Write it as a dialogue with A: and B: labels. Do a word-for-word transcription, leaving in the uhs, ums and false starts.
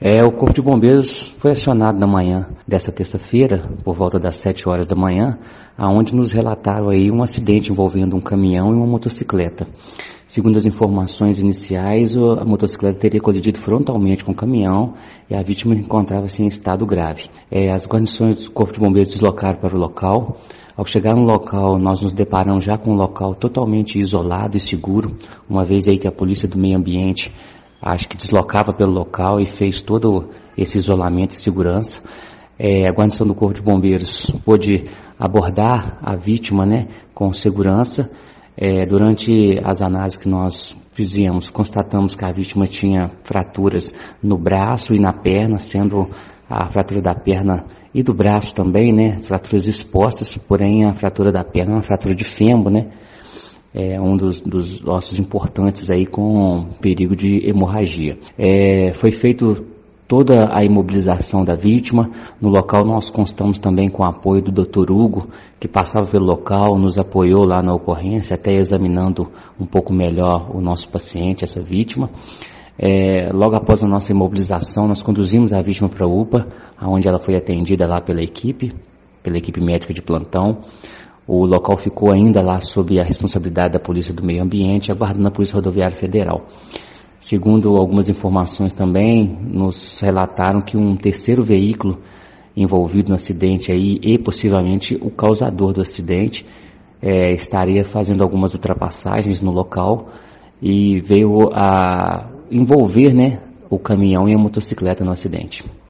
A: É, o Corpo de Bombeiros foi acionado na manhã dessa terça-feira, por volta das sete horas da manhã, aonde nos relataram aí um acidente envolvendo um caminhão e uma motocicleta. Segundo as informações iniciais, a motocicleta teria colidido frontalmente com o caminhão e a vítima encontrava-se em estado grave. É, as guarnições do Corpo de Bombeiros deslocaram para o local. Ao chegar no local, nós nos deparamos já com um local totalmente isolado e seguro, uma vez aí que a Polícia do Meio Ambiente acho que deslocava pelo local e fez todo esse isolamento e segurança. É, a guarnição do Corpo de Bombeiros pôde abordar a vítima, né, com segurança. É, durante as análises que nós fizemos, constatamos que a vítima tinha fraturas no braço e na perna, sendo a fratura da perna e do braço também, né, fraturas expostas, porém a fratura da perna é uma fratura de fêmur, né, é um dos, dos ossos importantes aí com perigo de hemorragia. É, foi feito toda a imobilização da vítima. No local nós constamos também com o apoio do doutor Hugo, que passava pelo local, nos apoiou lá na ocorrência, até examinando um pouco melhor o nosso paciente, essa vítima. É, logo após a nossa imobilização, nós conduzimos a vítima para a U P A, onde ela foi atendida lá pela equipe, pela equipe médica de plantão. O local ficou ainda lá sob a responsabilidade da Polícia do Meio Ambiente, aguardando a Polícia Rodoviária Federal. Segundo algumas informações também, nos relataram que um terceiro veículo envolvido no acidente aí, e possivelmente o causador do acidente, é, estaria fazendo algumas ultrapassagens no local e veio a envolver, né, o caminhão e a motocicleta no acidente.